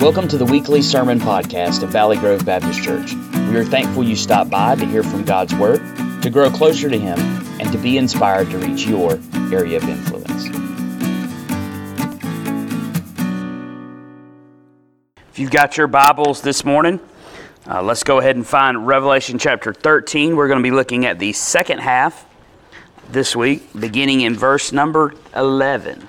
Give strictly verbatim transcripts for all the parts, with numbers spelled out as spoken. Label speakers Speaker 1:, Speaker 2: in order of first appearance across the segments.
Speaker 1: Welcome to the weekly sermon podcast of Valley Grove Baptist Church. We are thankful you stopped by to hear from God's Word, to grow closer to Him, and to be inspired to reach your area of influence. If you've got your Bibles this morning, uh, let's go ahead and find Revelation chapter thirteen. We're going to be looking at the second half this week, beginning in verse number eleven.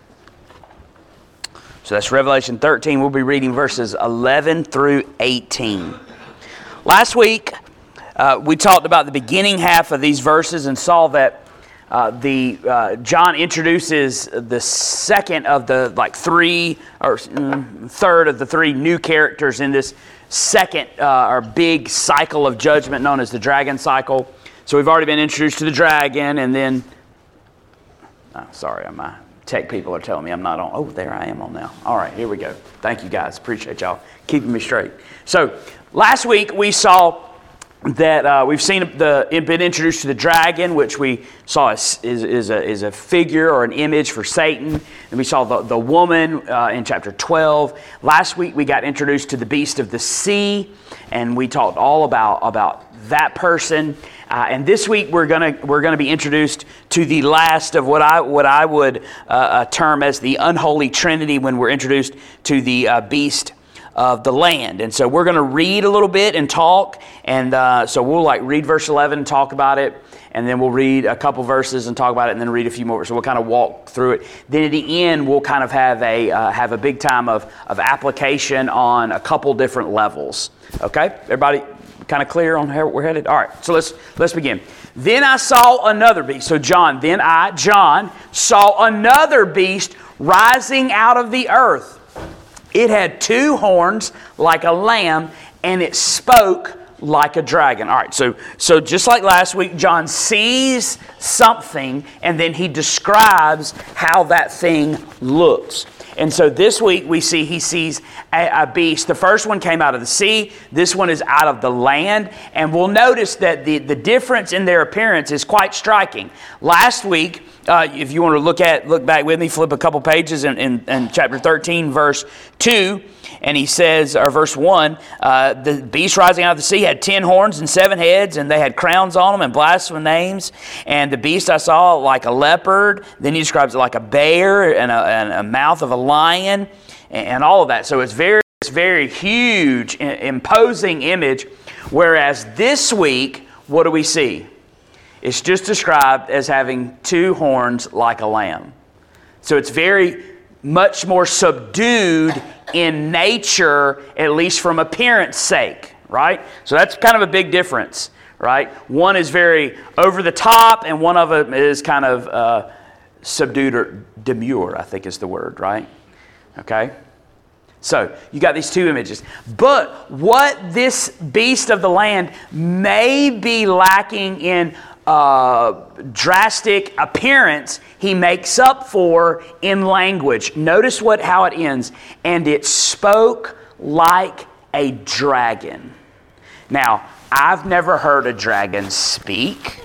Speaker 1: So that's Revelation thirteen. We'll be reading verses eleven through eighteen. Last week, uh, we talked about the beginning half of these verses and saw that uh, the uh, John introduces the second of the like three or mm, third of the three new characters in this second uh, or big cycle of judgment known as the dragon cycle. So we've already been introduced to the dragon, and then oh, sorry, I'm uh, tech people are telling me I'm not on. Oh, there I am on now. All right, here we go. Thank you guys. Appreciate y'all keeping me straight. So last week we saw that uh, we've seen the been introduced to the dragon, which we saw is, is, is, a, is a figure or an image for Satan. And we saw the, the woman uh, in chapter twelve. Last week we got introduced to the beast of the sea, and we talked all about, about that person. Uh, and this week we're gonna we're gonna be introduced to the last of what I what I would uh, uh, term as the unholy trinity when we're introduced to the uh, beast of the land. And so we're gonna read a little bit and talk, and uh, so we'll like read verse eleven and talk about it, and then we'll read a couple verses and talk about it, and then read a few more. So we'll kind of walk through it. Then at the end we'll kind of have a uh, have a big time of of application on a couple different levels. Okay, everybody. Kind of clear on where we're headed? All right, so let's let's begin. Then I saw another beast. So John, then I, John, saw another beast rising out of the earth. It had two horns like a lamb, and it spoke like a dragon. All right, so so just like last week, John sees something, and then he describes how that thing looks. And so this week we see he sees a, a beast. The first one came out of the sea. This one is out of the land. And we'll notice that the, the difference in their appearance is quite striking. Last week, uh, if you want to look at look back with me, flip a couple pages in, in, in chapter thirteen, verse two. And he says, or verse one, uh, the beast rising out of the sea had ten horns and seven heads, and they had crowns on them and blasphemous names. And the beast I saw like a leopard. Then he describes it like a bear and a, and a mouth of a lion, and, and all of that. So it's very, it's very huge, imposing image. Whereas this week, what do we see? It's just described as having two horns like a lamb. So it's very much more subdued in nature, at least from appearance sake, right? So that's kind of a big difference, right? One is very over the top, and one of them is kind of uh, subdued or demure, I think is the word, right? Okay? So you got these two images. But what this beast of the land may be lacking in uh, drastic appearance, he makes up for in language. Notice what how it ends. And it spoke like a dragon. Now, I've never heard a dragon speak,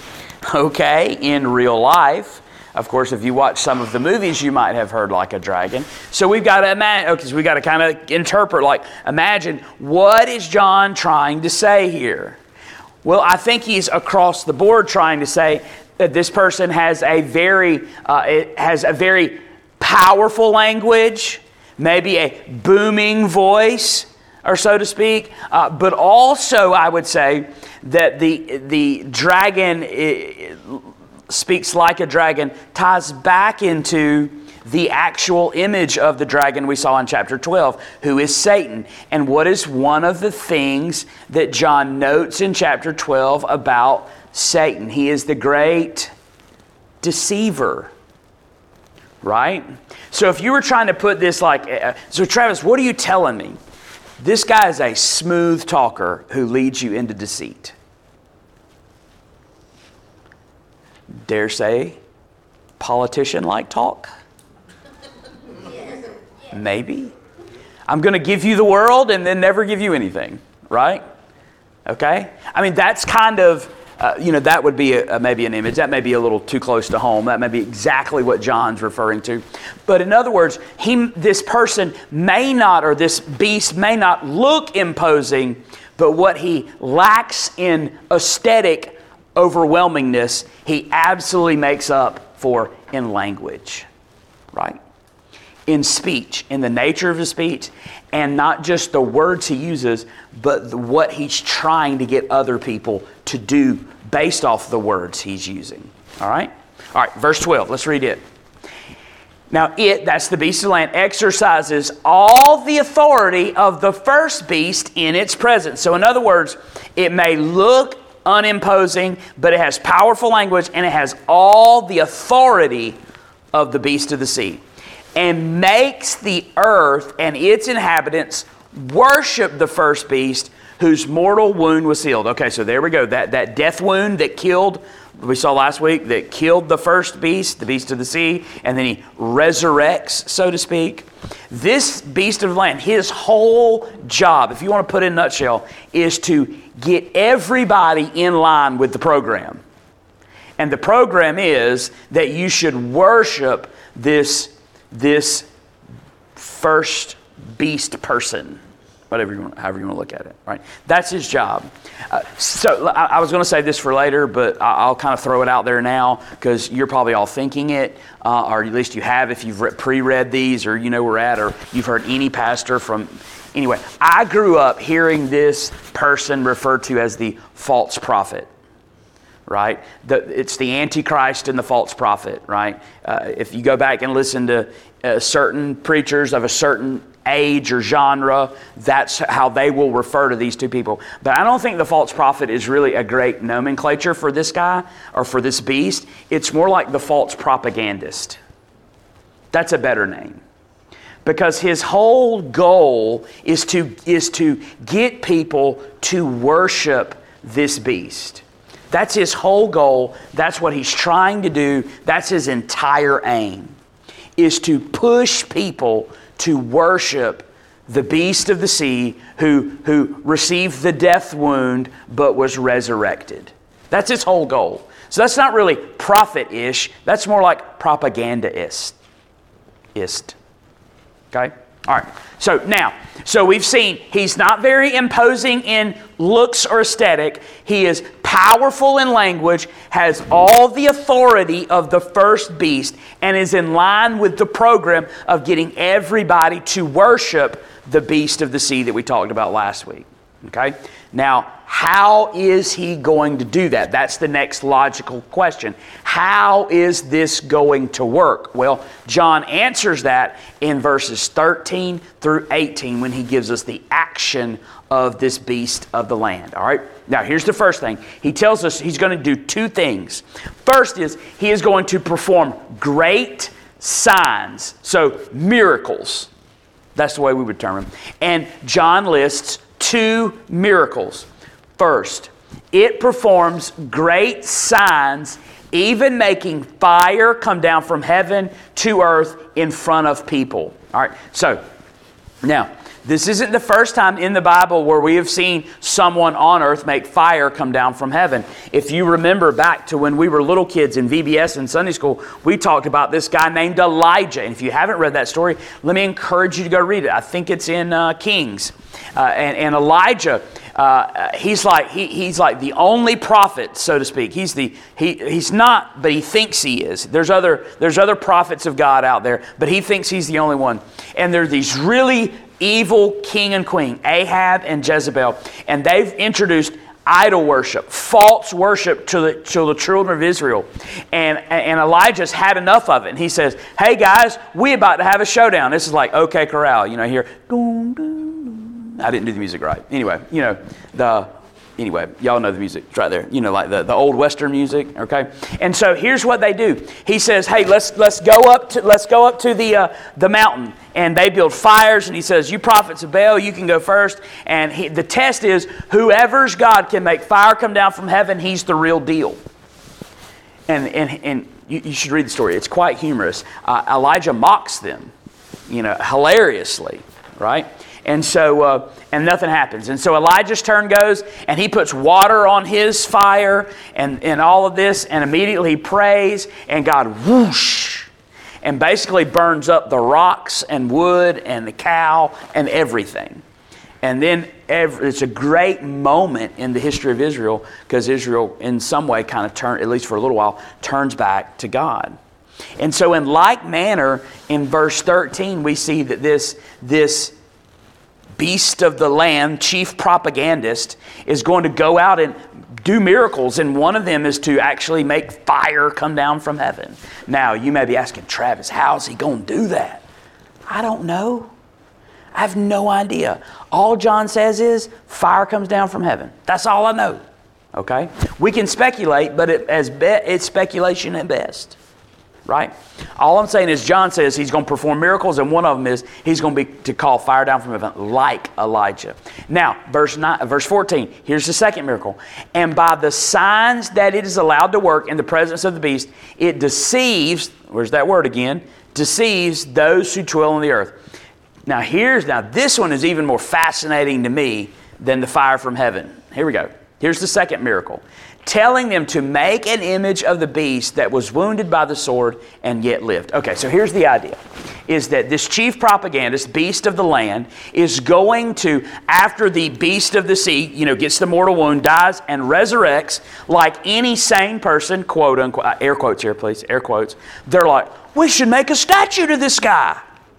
Speaker 1: okay, in real life. Of course, if you watch some of the movies, you might have heard like a dragon. So we've got to imagine, okay, so we've got to kind of interpret, like, imagine, what is John trying to say here? Well, I think he's across the board trying to say that this person has a very, uh, it has a very powerful language, maybe a booming voice, or so to speak. Uh, but also, I would say that the the dragon it, speaks like a dragon ties back into the actual image of the dragon we saw in chapter twelve, who is Satan. And what is one of the things that John notes in chapter twelve about Satan? He is the great deceiver, right? So if you were trying to put this like, uh, so Travis, what are you telling me? This guy is a smooth talker who leads you into deceit. Dare say, politician-like talk? Maybe. I'm going to give you the world and then never give you anything, right? Okay? I mean, that's kind of uh, you know, that would be a, a, maybe an image. That may be a little too close to home. That may be exactly what John's referring to. But in other words, he, this person may not, or this beast may not look imposing, but what he lacks in aesthetic overwhelmingness, he absolutely makes up for in language, right? In speech, in the nature of his speech, and not just the words he uses, but the, what he's trying to get other people to do based off the words he's using. All right? All right, verse twelve, let's read it. Now it, that's the beast of the land, exercises all the authority of the first beast in its presence. So in other words, it may look unimposing, but it has powerful language and it has all the authority of the beast of the sea, and makes the earth and its inhabitants worship the first beast whose mortal wound was healed. Okay, so there we go. That, that death wound that killed, we saw last week, that killed the first beast, the beast of the sea, and then he resurrects, so to speak. This beast of the land, his whole job, if you want to put it in a nutshell, is to get everybody in line with the program. And the program is that you should worship this this first beast person, whatever you want, however you want to look at it, right? That's his job. Uh, so I, I was going to say this for later, but I, I'll kind of throw it out there now because you're probably all thinking it, uh, or at least you have if you've re- pre-read these, or you know where we're at, or you've heard any pastor from. Anyway, I grew up hearing this person referred to as the false prophet. Right? The, it's the Antichrist and the false prophet, right? Uh, if you go back and listen to uh, certain preachers of a certain age or genre, that's how they will refer to these two people. But I don't think the false prophet is really a great nomenclature for this guy or for this beast. It's more like the false propagandist. That's a better name. Because his whole goal is to, is to get people to worship this beast. That's his whole goal. That's what he's trying to do. That's his entire aim, is to push people to worship the beast of the sea who, who received the death wound but was resurrected. That's his whole goal. So that's not really prophet-ish. That's more like propaganda-ist. Ist. Okay? All right. So now, so we've seen he's not very imposing in looks or aesthetic. He is powerful in language, has all the authority of the first beast, and is in line with the program of getting everybody to worship the beast of the sea that we talked about last week. Okay? Now, how is he going to do that? That's the next logical question. How is this going to work? Well, John answers that in verses thirteen through eighteen when he gives us the action of this beast of the land. All right? Now, here's the first thing. He tells us he's going to do two things. First is he is going to perform great signs. So, miracles. That's the way we would term them. And John lists two miracles. First, it performs great signs, even making fire come down from heaven to earth in front of people. All right, so now, this isn't the first time in the Bible where we have seen someone on earth make fire come down from heaven. If you remember back to when we were little kids in V B S and Sunday school, we talked about this guy named Elijah. And if you haven't read that story, let me encourage you to go read it. I think it's in uh, Kings. Uh, and, and Elijah, uh, he's like he, he's like the only prophet, so to speak. He's the he he's not, but he thinks he is. There's other there's other prophets of God out there, but he thinks he's the only one. And there are these really evil king and queen, Ahab and Jezebel, and they've introduced idol worship, false worship to the to the children of Israel. And, and Elijah's had enough of it. And he says, hey guys, we about to have a showdown. This is like OK Corral, you know, here. I didn't do the music right. Anyway, you know, the anyway, y'all know the music. It's right there. You know, like the, the old Western music, okay? And so here's what they do. He says, hey, let's let's go up to let's go up to the uh, the mountain. And they build fires, and he says, you prophets of Baal, you can go first. And he, the test is, whoever's God can make fire come down from heaven, he's the real deal. And and and you, you should read the story. It's quite humorous. Uh, Elijah mocks them, you know, hilariously. right? And so, uh, and nothing happens. And so Elijah's turn goes, and he puts water on his fire and, and all of this, and immediately he prays, and God whoosh, and basically burns up the rocks and wood and the cow and everything. And then every, it's a great moment in the history of Israel, because Israel in some way kind of turn, at least for a little while, turns back to God. And so in like manner, in verse thirteen, we see that this, this beast of the land, chief propagandist, is going to go out and do miracles, and one of them is to actually make fire come down from heaven. Now, you may be asking, Travis, how's he going to do that? I don't know. I have no idea. All John says is fire comes down from heaven. That's all I know. Okay? We can speculate, but it, as be, it's speculation at best. Right? All I'm saying is John says he's going to perform miracles, and one of them is he's going to be to call fire down from heaven like Elijah. Now, verse nine, verse fourteen, here's the second miracle. And by the signs that it is allowed to work in the presence of the beast, it deceives, where's that word again? Deceives those who dwell on the earth. Now here's, now this one is even more fascinating to me than the fire from heaven. Here we go. Here's the second miracle. Telling them to make an image of the beast that was wounded by the sword and yet lived. Okay, so here's the idea, is that this chief propagandist, beast of the land, is going to, after the beast of the sea, you know, gets the mortal wound, dies, and resurrects like any sane person, quote unquote, air quotes here please, air quotes, they're like, we should make a statue to this guy.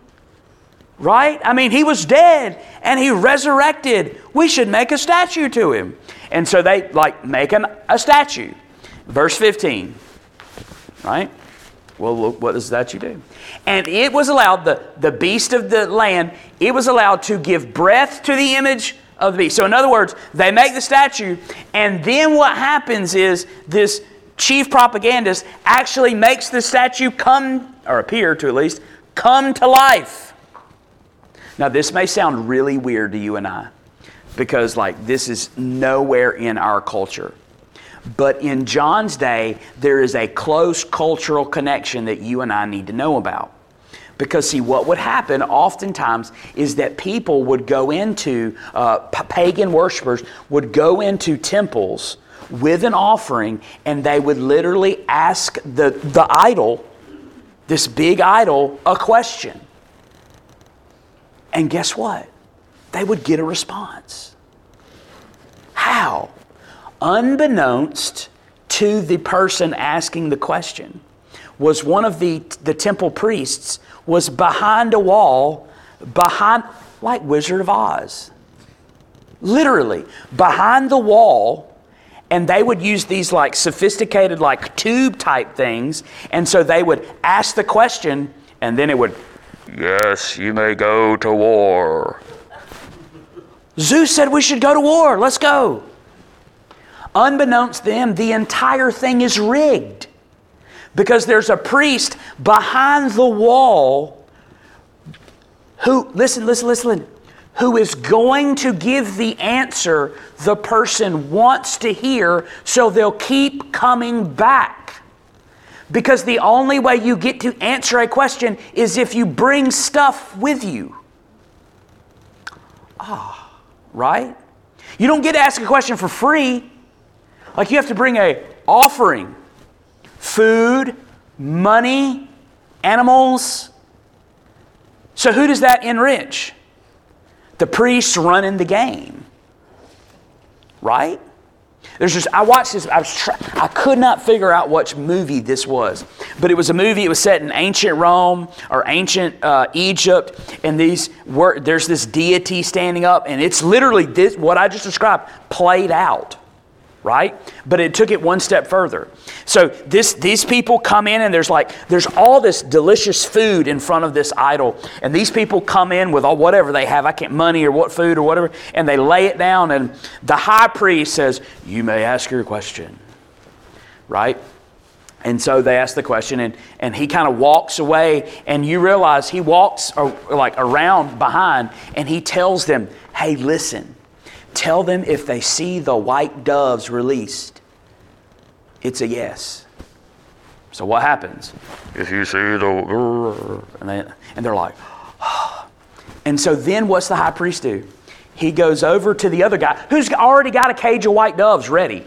Speaker 1: Right? I mean, he was dead and he resurrected. We should make a statue to him. And so they like make an, a statue. Verse fifteen. Right? Well, look, what does the statue do? And it was allowed, the, the beast of the land, it was allowed to give breath to the image of the beast. So in other words, they make the statue, and then what happens is this chief propagandist actually makes the statue come, or appear to at least, come to life. Now, this may sound really weird to you and I, because like this is nowhere in our culture. But in John's day, there is a close cultural connection that you and I need to know about. Because see, what would happen oftentimes is that people would go into, uh, pagan worshipers would go into temples with an offering, and they would literally ask the, the idol, this big idol, a question. And guess what? They would get a response. How? Unbeknownst to the person asking the question, was one of the, the temple priests was behind a wall, behind, like Wizard of Oz. Literally, behind the wall, and they would use these like sophisticated like tube type things, and so they would ask the question, and then it would, yes, you may go to war. Zeus said we should go to war. Let's go. Unbeknownst to them, the entire thing is rigged. Because there's a priest behind the wall who, listen, listen, listen, who is going to give the answer the person wants to hear, so they'll keep coming back. Because the only way you get to answer a question is if you bring stuff with you. Ah, right? You don't get to ask a question for free. Like you have to bring a offering. Food, money, animals. So who does that enrich? The priests running the game. Right? There's just, I watched this, I was try, I could not figure out which movie this was. But it was a movie, it was set in ancient Rome or ancient uh, Egypt. And these were, there's this deity standing up, and it's literally this, what I just described played out. Right? But it took it one step further. So this these people come in, and there's like there's all this delicious food in front of this idol, and these people come in with all whatever they have, I can't money or what food or whatever, and they lay it down, and the high priest says, "You may ask your question." Right? And so they ask the question, and, and he kind of walks away, and you realize he walks or, like around behind, and he tells them, "Hey, listen. Tell them if they see the white doves released, it's a yes." So what happens? If you see the... And, they, and they're like, oh. And so then what's the high priest do? He goes over to the other guy who's already got a cage of white doves ready.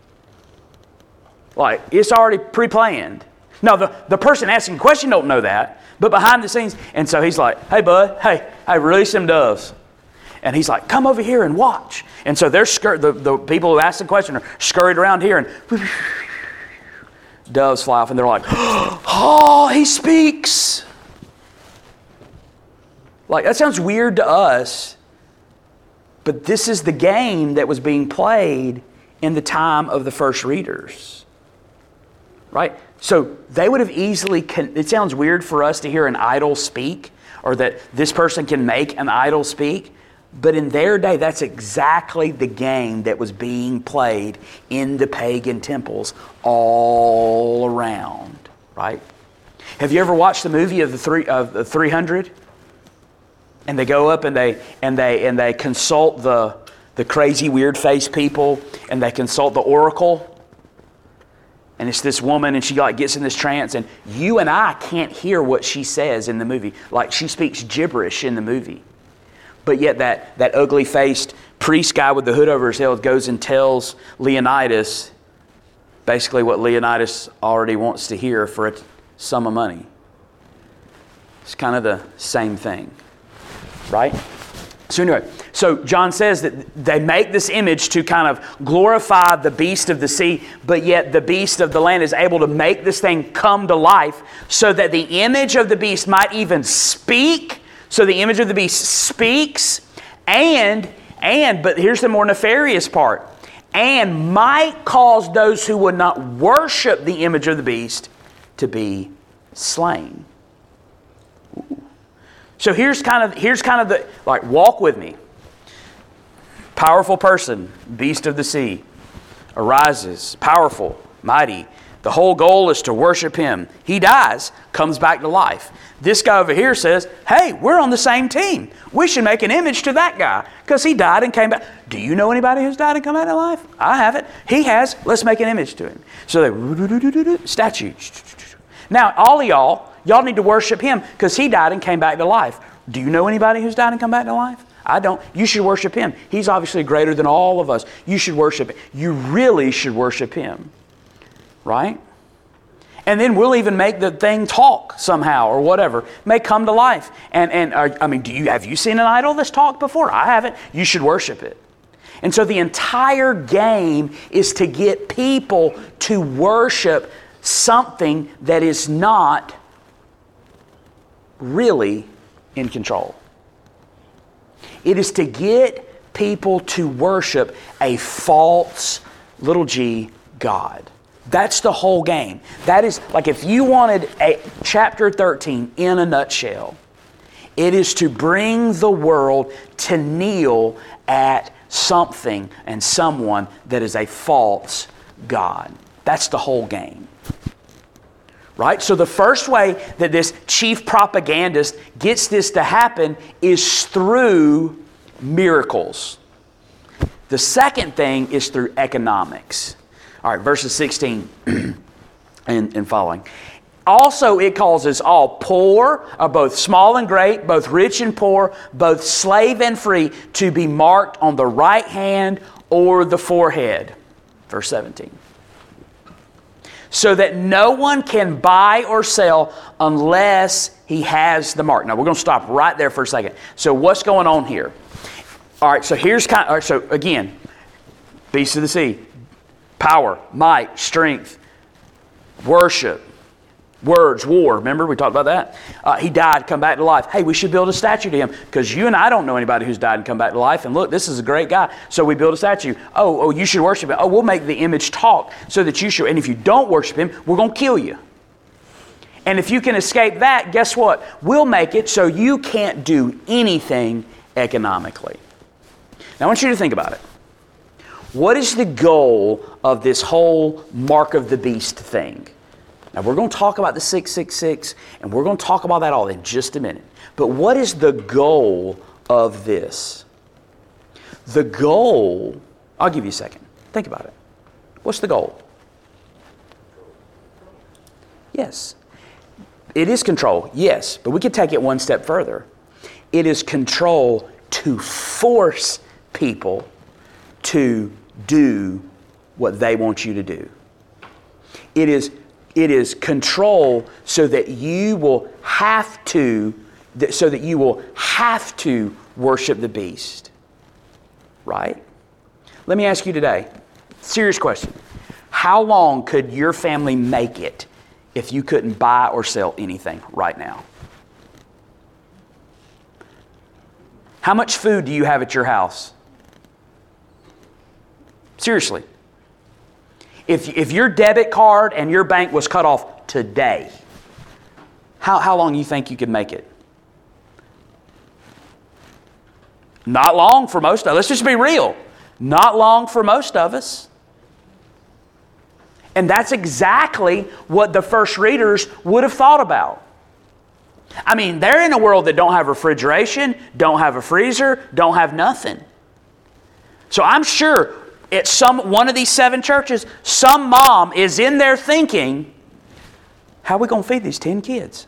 Speaker 1: Like, it's already pre-planned. Now, the, the person asking the question don't know that, but behind the scenes, and so he's like, hey, bud, hey, hey, release them doves. And he's like, come over here and watch. And so they're scur- the, the people who asked the question are scurried around here, and doves fly off, and they're like, oh, he speaks. Like, that sounds weird to us, but this is the game that was being played in the time of the first readers. Right? So they would have easily, con- it sounds weird for us to hear an idol speak, or that this person can make an idol speak, but in their day, that's exactly the game that was being played in the pagan temples all around. Right? Have you ever watched the movie of the three of the three hundred? And they go up and they and they and they consult the the crazy weird faced people, and they consult the oracle. And it's this woman, and she like gets in this trance, and you and I can't hear what she says in the movie. Like, she speaks gibberish in the movie. But yet that, that ugly faced priest guy with the hood over his head goes and tells Leonidas basically what Leonidas already wants to hear for a sum of money. It's kind of the same thing. Right? So anyway, so John says that they make this image to kind of glorify the beast of the sea, but yet the beast of the land is able to make this thing come to life so that the image of the beast might even speak. So the image of the beast speaks and, and, but here's the more nefarious part, and might cause those who would not worship the image of the beast to be slain. Ooh. So here's kind of here's kind of the, like, walk with me. Powerful person, beast of the sea, arises, powerful, mighty. The whole goal is to worship him. He dies, comes back to life. This guy over here says, hey, we're on the same team. We should make an image to that guy because he died and came back. Do you know anybody who's died and come back to life? I haven't. He has. Let's make an image to him. So they, statue. Now, all of y'all, y'all need to worship him because he died and came back to life. Do you know anybody who's died and come back to life? I don't. You should worship him. He's obviously greater than all of us. You should worship him. You really should worship him. Right? And then we'll even make the thing talk somehow or whatever. May come to life. And, and uh, I mean, do you have you seen an idol that's talked before? I haven't. You should worship it. And so the entire game is to get people to worship something that is not really in control. It is to get people to worship a false, little g, God. That's the whole game. That is, like, if you wanted a chapter thirteen in a nutshell, it is to bring the world to kneel at something and someone that is a false God. That's the whole game. Right? So the first way that this chief propagandist gets this to happen is through miracles. The second thing is through economics. All right, verses sixteen and, and following. Also, it causes all poor, uh, both small and great, both rich and poor, both slave and free, to be marked on the right hand or the forehead. Verse seventeen. So that no one can buy or sell unless he has the mark. Now, we're going to stop right there for a second. So what's going on here? All right, so here's kind of, all right, so again, beast of the sea, power, might, strength, worship, words, war. Remember, we talked about that? Uh, he died, come back to life. Hey, we should build a statue to him because you and I don't know anybody who's died and come back to life. And look, this is a great guy. So we build a statue. Oh, oh, you should worship him. Oh, we'll make the image talk so that you should. And if you don't worship him, we're going to kill you. And if you can escape that, guess what? We'll make it so you can't do anything economically. Now, I want you to think about it. What is the goal of this whole mark of the beast thing? Now, we're going to talk about the six six six, and we're going to talk about that all in just a minute. But what is the goal of this? The goal, I'll give you a second. Think about it. What's the goal? Yes. It is control, yes, but we could take it one step further. It is control to force people to do what they want you to do. It is, it is control so that you will have to, so that you will have to worship the beast. Right? Let me ask you today, serious question. How long could your family make it if you couldn't buy or sell anything right now? How much food do you have at your house? Seriously. If, if your debit card and your bank was cut off today, how, how long do you think you could make it? Not long for most of us. Let's just be real. Not long for most of us. And that's exactly what the first readers would have thought about. I mean, they're in a world that don't have refrigeration, don't have a freezer, don't have nothing. So I'm sure at some one of these seven churches, some mom is in there thinking, how are we going to feed these ten kids?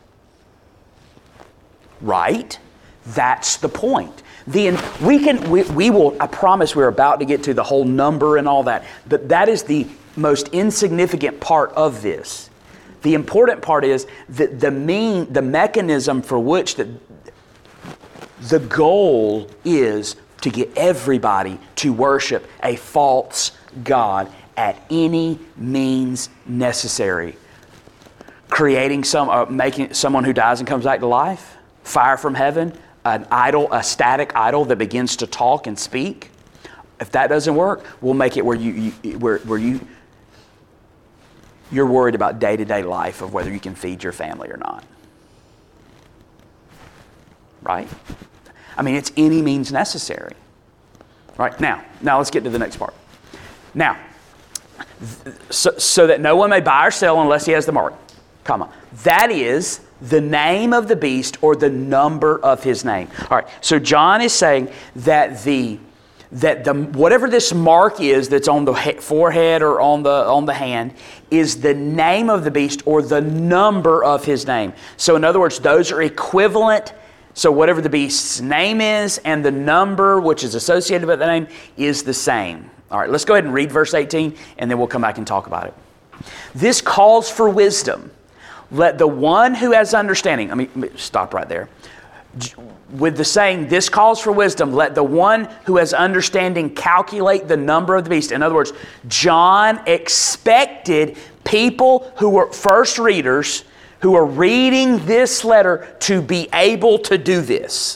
Speaker 1: Right? That's the point. The, we can, we, we will, I promise we're about to get to the whole number and all that, but that is the most insignificant part of this. The important part is that the mean, the mechanism for which the, the goal is to get everybody to worship a false god at any means necessary. Creating some, uh, making someone who dies and comes back to life, fire from heaven, an idol, a static idol that begins to talk and speak. If that doesn't work, we'll make it where you, you where where you you're worried about day-to-day life of whether you can feed your family or not. Right? I mean, it's any means necessary. Right? Now, now let's get to the next part. Now, so, so that no one may buy or sell unless he has the mark, comma. That is the name of the beast or the number of his name. All right. So John is saying that the that the whatever this mark is that's on the forehead or on the on the hand is the name of the beast or the number of his name. So in other words, those are equivalent. So whatever the beast's name is and the number which is associated with the name is the same. All right, let's go ahead and read verse eighteen and then we'll come back and talk about it. This calls for wisdom. Let the one who has understanding, I mean, stop right there. With the saying, this calls for wisdom, let the one who has understanding calculate the number of the beast. In other words, John expected people who were first readers, who are reading this letter, to be able to do this.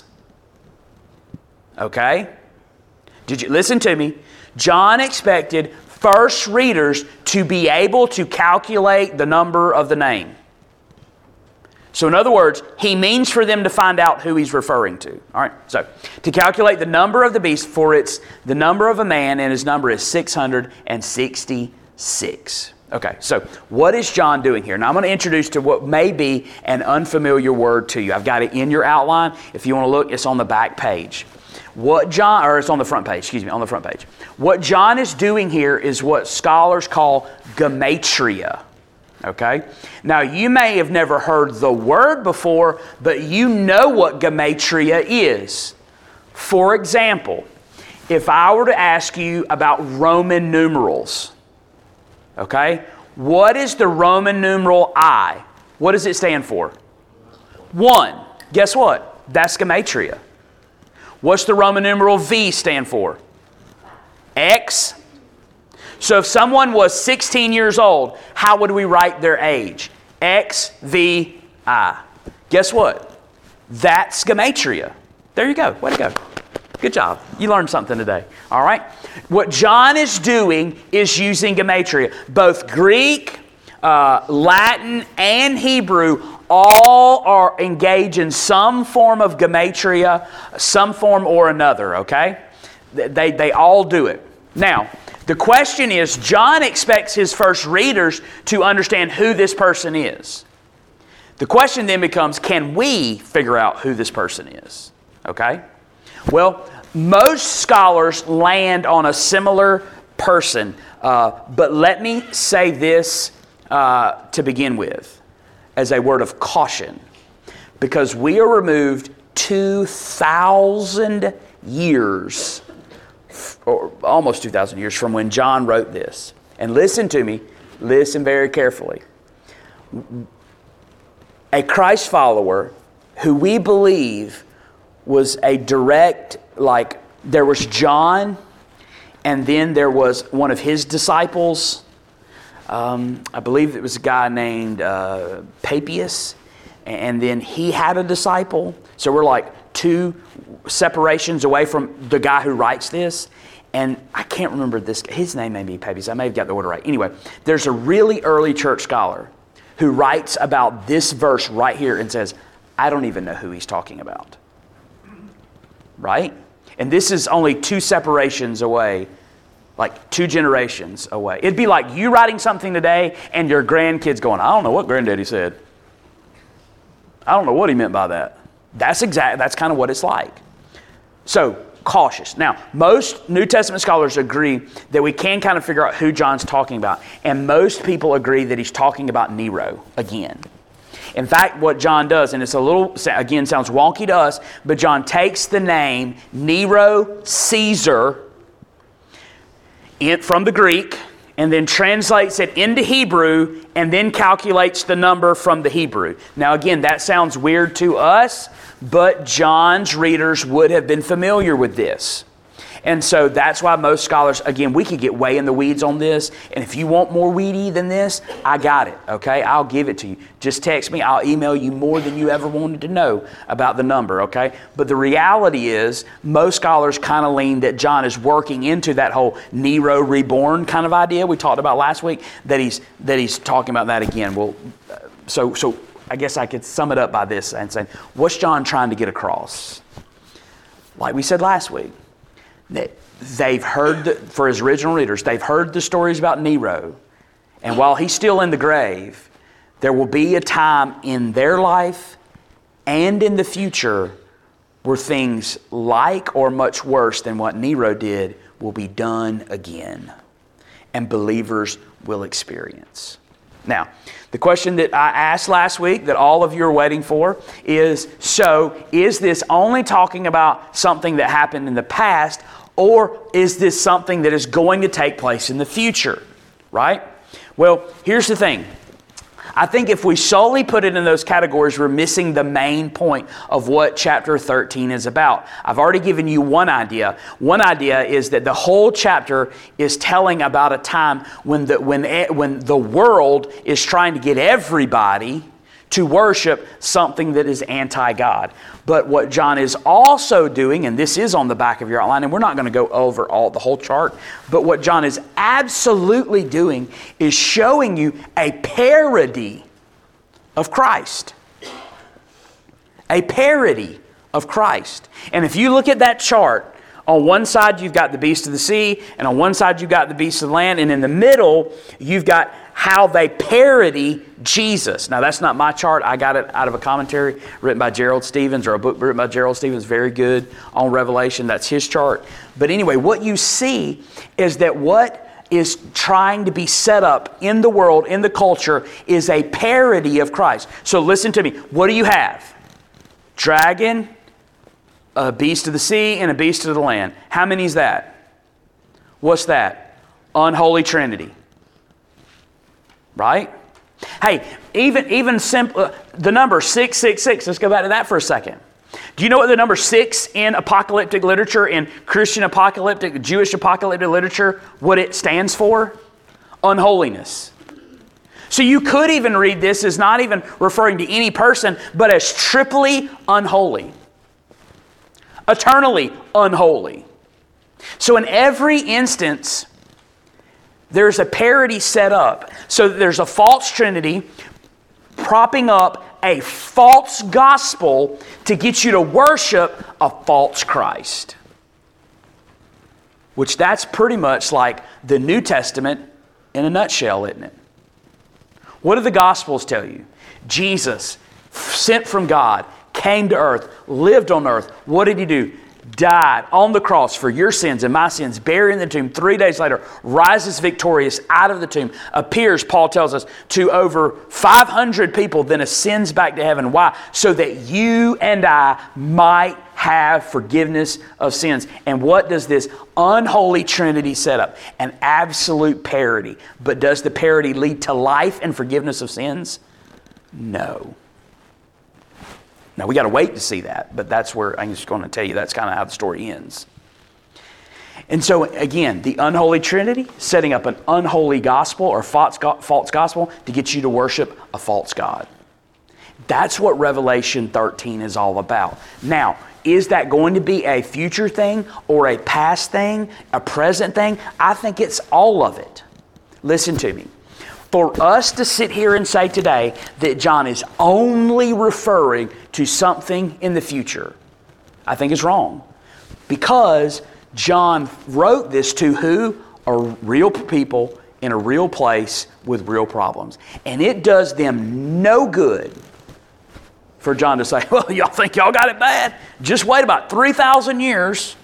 Speaker 1: Okay? Did you listen to me? John expected first readers to be able to calculate the number of the name. So in other words, he means for them to find out who he's referring to. All right. So to calculate the number of the beast, for it's the number of a man, and his number is six hundred sixty-six. Okay. So what is John doing here? Now I'm going to introduce to what may be an unfamiliar word to you. I've got it in your outline. If you want to look, it's on the back page. What John, or it's on the front page, excuse me, on the front page. What John is doing here is what scholars call gematria. Okay? Now, you may have never heard the word before, but you know what gematria is. For example, if I were to ask you about Roman numerals, okay? What is the Roman numeral I? What does it stand for? One. Guess what? That's gematria. What's the Roman numeral V stand for? X. So if someone was sixteen years old, how would we write their age? X V I. Guess what? That's gematria. There you go. Way to go. Good job. You learned something today. All right? What John is doing is using gematria. Both Greek, uh, Latin, and Hebrew all are engaged in some form of gematria, some form or another, okay? They, they all do it. Now, the question is, John expects his first readers to understand who this person is. The question then becomes, can we figure out who this person is? Okay? Well, most scholars land on a similar person, uh, but let me say this uh, to begin with as a word of caution, because we are removed two thousand years, or almost two thousand years from when John wrote this. And listen to me, listen very carefully. A Christ follower who we believe was a direct, like, there was John, and then there was one of his disciples. Um, I believe it was a guy named uh, Papias, and then he had a disciple. So we're like two separations away from the guy who writes this. And I can't remember this. His name may be Papias. I may have got the order right. Anyway, there's a really early church scholar who writes about this verse right here and says, I don't even know who he's talking about. Right? And this is only two separations away, like two generations away. It'd be like you writing something today and your grandkids going, I don't know what granddaddy said. I don't know what he meant by that. That's exact. That's kind of what it's like. So, cautious. Now, most New Testament scholars agree that we can kind of figure out who John's talking about. And most people agree that he's talking about Nero again. In fact, what John does, and it's a little, again, sounds wonky to us, but John takes the name Nero Caesar in, from the Greek, and then translates it into Hebrew, and then calculates the number from the Hebrew. Now again, that sounds weird to us, but John's readers would have been familiar with this. And so that's why most scholars, again, we could get way in the weeds on this, and if you want more weedy than this, I got it, okay? I'll give it to you. Just text me, I'll email you more than you ever wanted to know about the number, okay? But the reality is, most scholars kind of lean that John is working into that whole Nero reborn kind of idea we talked about last week, that he's that he's talking about that again. Well, so so I guess I could sum it up by this and saying, what's John trying to get across? Like we said last week, that they've heard, the, for his original readers, they've heard the stories about Nero. And while he's still in the grave, there will be a time in their life and in the future where things like or much worse than what Nero did will be done again. And believers will experience. Now, the question that I asked last week that all of you are waiting for is, so is this only talking about something that happened in the past, or is this something that is going to take place in the future? Right? Well, here's the thing. I think if we solely put it in those categories, we're missing the main point of what chapter thirteen is about. I've already given you one idea. One idea is that the whole chapter is telling about a time when the, when, when the world is trying to get everybody to worship something that is anti-God. But what John is also doing, and this is on the back of your outline, and we're not going to go over all the whole chart, but what John is absolutely doing is showing you a parody of Christ. A parody of Christ. And if you look at that chart, on one side you've got the beast of the sea, and on one side you've got the beast of the land, and in the middle you've got how they parody Jesus. Now that's not my chart. I got it out of a commentary written by Gerald Stevens, or a book written by Gerald Stevens, very good on Revelation. That's his chart. But anyway, what you see is that what is trying to be set up in the world, in the culture, is a parody of Christ. So listen to me. What do you have? Dragon, a beast of the sea, and a beast of the land. How many is that? What's that? Unholy Trinity. Right? Hey, even even simple, uh, the number six six six, let's go back to that for a second. Do you know what the number six in apocalyptic literature, in Christian apocalyptic, Jewish apocalyptic literature, what it stands for? Unholiness. So you could even read this as not even referring to any person, but as triply unholy. Eternally unholy. So in every instance, there's a parody set up. So there's a false trinity propping up a false gospel to get you to worship a false Christ. Which that's pretty much like the New Testament in a nutshell, isn't it? What do the Gospels tell you? Jesus, sent from God, came to earth, lived on earth. What did He do? died on the cross for your sins and my sins, buried in the tomb, three days later, rises victorious out of the tomb, appears, Paul tells us, to over five hundred people, then ascends back to heaven. Why? So that you and I might have forgiveness of sins. And what does this unholy Trinity set up? An absolute parity. But does the parity lead to life and forgiveness of sins? No. Now, we got to wait to see that, but that's where I'm just going to tell you that's kind of how the story ends. And so, again, the unholy Trinity setting up an unholy gospel or false gospel to get you to worship a false God. That's what Revelation thirteen is all about. Now, is that going to be a future thing or a past thing, a present thing? I think it's all of it. Listen to me. For us to sit here and say today that John is only referring to something in the future, I think is wrong. Because John wrote this to who? Are real people in a real place with real problems. And it does them no good for John to say, well, y'all think y'all got it bad? Just wait about three thousand years.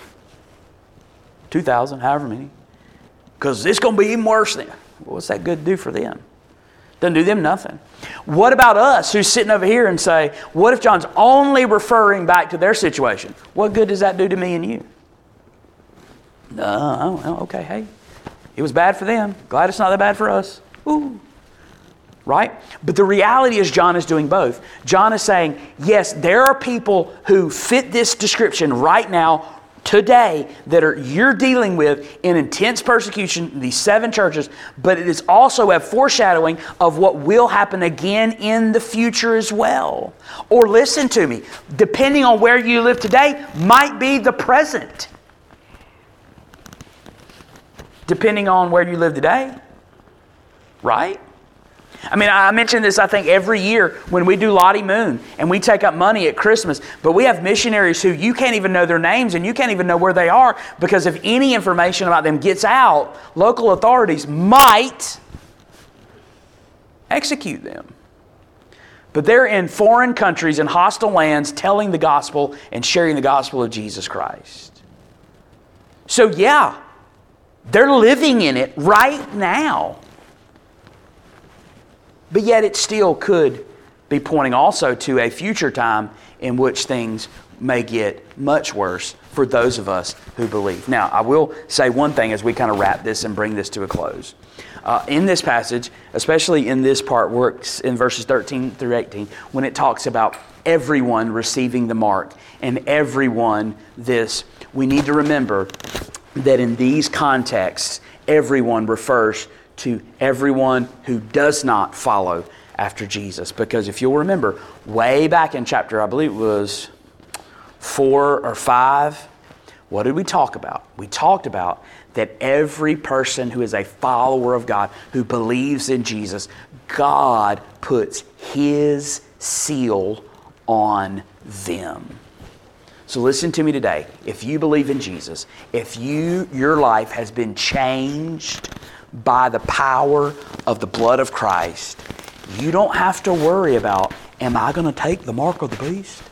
Speaker 1: two thousand, however many. Because it's going to be even worse then. What's that good do for them? Doesn't do them nothing. What about us who's sitting over here and say, what if John's only referring back to their situation? What good does that do to me and you? No, uh, okay, hey. It was bad for them. Glad it's not that bad for us. Ooh. Right? But the reality is John is doing both. John is saying, yes, there are people who fit this description right now, today, that are you're dealing with in intense persecution in these seven churches, but it is also a foreshadowing of what will happen again in the future as well. Or listen to me, depending on where you live today, might be the present. Depending on where you live today. Right? I mean, I mention this, I think, every year when we do Lottie Moon and we take up money at Christmas. But we have missionaries who you can't even know their names and you can't even know where they are, because if any information about them gets out, local authorities might execute them. But they're in foreign countries and hostile lands telling the gospel and sharing the gospel of Jesus Christ. So yeah, they're living in it right now. But yet it still could be pointing also to a future time in which things may get much worse for those of us who believe. Now, I will say one thing as we kind of wrap this and bring this to a close. Uh, in this passage, especially in this part where it's in verses thirteen through eighteen, when it talks about everyone receiving the mark and everyone this, we need to remember that in these contexts, everyone refers to everyone who does not follow after Jesus. Because if you'll remember, way back in chapter, I believe it was four or five, what did we talk about? We talked about that every person who is a follower of God, who believes in Jesus, God puts His seal on them. So listen to me today. If you believe in Jesus, if you your life has been changed by the power of the blood of Christ, you don't have to worry about, am I going to take the mark of the beast?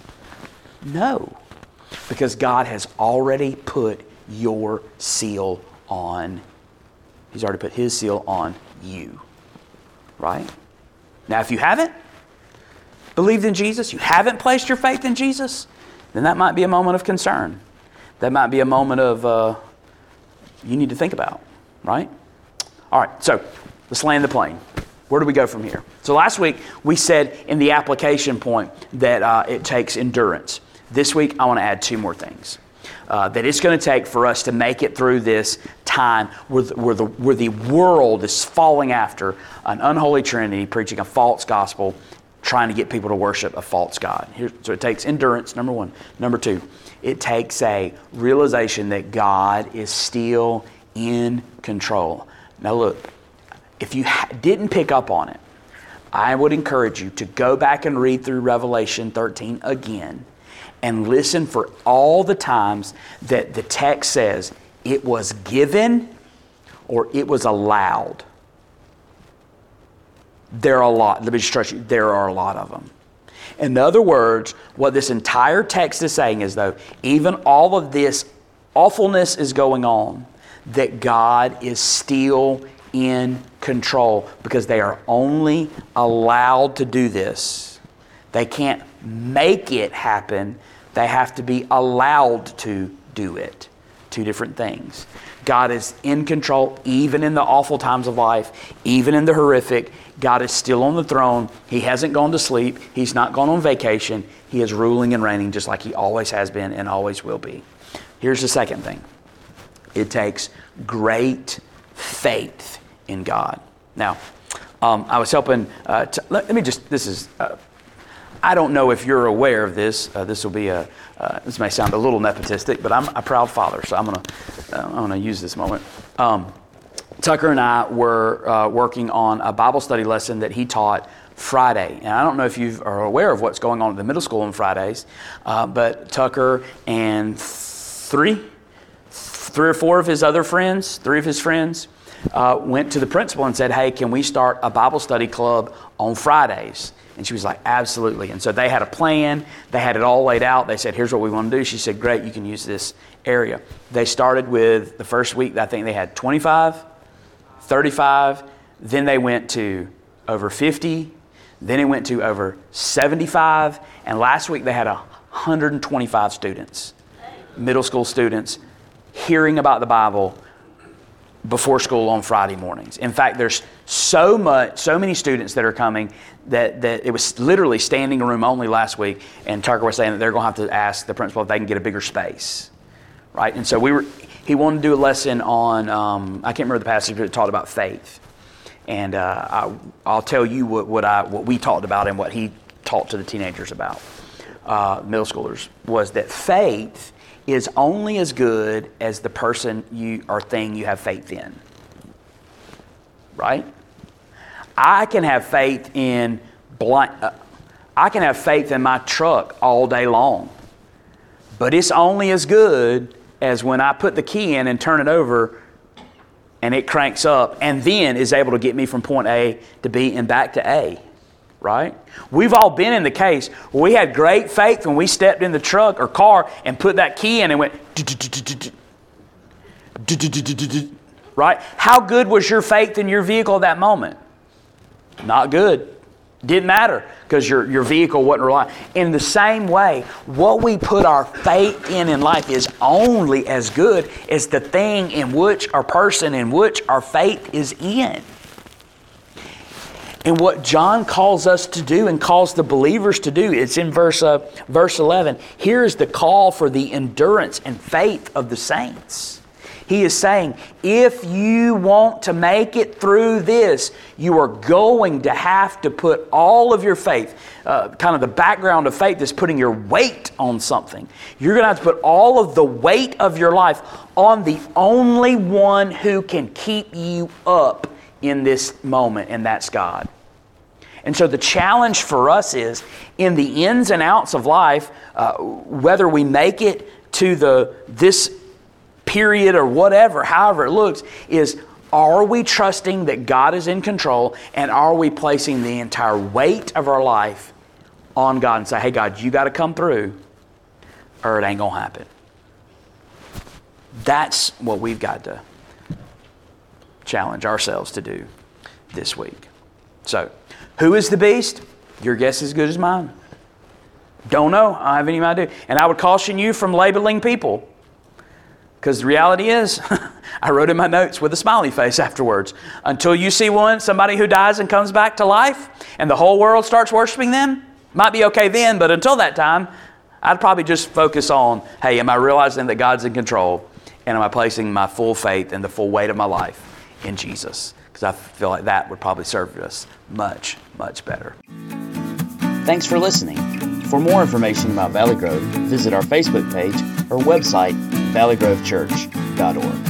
Speaker 1: No. Because God has already put your seal on. He's already put His seal on you. Right? Now, if you haven't believed in Jesus, you haven't placed your faith in Jesus, then that might be a moment of concern. That might be a moment of, uh, you need to think about. Right? All right, so let's land the plane. Where do we go from here? So last week we said in the application point that uh, it takes endurance. This week I want to add two more things. Uh, that it's going to take for us to make it through this time where the, where, the, where the world is falling after an unholy Trinity, preaching a false gospel, trying to get people to worship a false God. Here, so it takes endurance, number one. Number two, it takes a realization that God is still in control. Now look, if you ha- didn't pick up on it, I would encourage you to go back and read through Revelation thirteen again and listen for all the times that the text says it was given or it was allowed. There are a lot, let me just trust you, there are a lot of them. In other words, what this entire text is saying is, though, even all of this awfulness is going on, that God is still in control, because they are only allowed to do this. They can't make it happen. They have to be allowed to do it. Two different things. God is in control even in the awful times of life, even in the horrific. God is still on the throne. He hasn't gone to sleep. He's not gone on vacation. He is ruling and reigning just like He always has been and always will be. Here's the second thing. It takes great faith in God. Now, um, I was helping, uh, to, let, let me just, this is, uh, I don't know if you're aware of this. Uh, this will be a, uh, this may sound a little nepotistic, but I'm a proud father, so I'm going to uh, I'm going to use this moment. Um, Tucker and I were uh, working on a Bible study lesson that he taught Friday. And I don't know if you are aware of what's going on at the middle school on Fridays, uh, but Tucker and three, three or four of his other friends, three of his friends, uh, went to the principal and said, hey, can we start a Bible study club on Fridays? And she was like, absolutely. And so they had a plan. They had it all laid out. They said, here's what we want to do. She said, great, you can use this area. They started with, the first week, I think they had twenty-five, thirty-five. Then they went to over fifty. Then it went to over seventy-five. And last week they had one hundred twenty-five students, middle school students, hearing about the Bible before school on Friday mornings. In fact, there's so much, so many students that are coming that, that it was literally standing room only last week. And Tucker was saying that they're going to have to ask the principal if they can get a bigger space, right? And so we were. He wanted to do a lesson on, um, I can't remember the passage, but it taught about faith. And uh, I, I'll tell you what, what I what we talked about and what he taught to the teenagers about, uh, middle schoolers, was that faith is only as good as the person you or thing you have faith in. Right? I can have faith in blind, uh, I can have faith in my truck all day long, but it's only as good as when I put the key in and turn it over and it cranks up and then is able to get me from point A to B and back to A. Right? We've all been in the case where we had great faith when we stepped in the truck or car and put that key in and went, right? How good was your faith in your vehicle at that moment? Not good. Didn't matter because your, your vehicle wasn't reliable. In the same way, what we put our faith in in life is only as good as the thing in which or person in which our faith is in. And what John calls us to do and calls the believers to do, it's in verse uh, verse eleven. Here is the call for the endurance and faith of the saints. He is saying, if you want to make it through this, you are going to have to put all of your faith, uh, kind of the background of faith is putting your weight on something. You're going to have to put all of the weight of your life on the only one who can keep you up in this moment, and that's God. And so the challenge for us is, in the ins and outs of life, uh, whether we make it to the this period or whatever, however it looks, is are we trusting that God is in control, and are we placing the entire weight of our life on God and say, hey God, you got to come through or it ain't going to happen. That's what we've got to challenge ourselves to do this week. So, who is the beast? Your guess is as good as mine. Don't know. I don't have any idea. And I would caution you from labeling people. Because the reality is, I wrote in my notes with a smiley face afterwards. Until you see one, somebody who dies and comes back to life, and the whole world starts worshiping them, might be okay then, but until that time, I'd probably just focus on, hey, am I realizing that God's in control? And am I placing my full faith and the full weight of my life in Jesus? Because I feel like that would probably serve us much, much better. Thanks for listening. For more information about Valley Grove, visit our Facebook page or website, valley grove church dot org.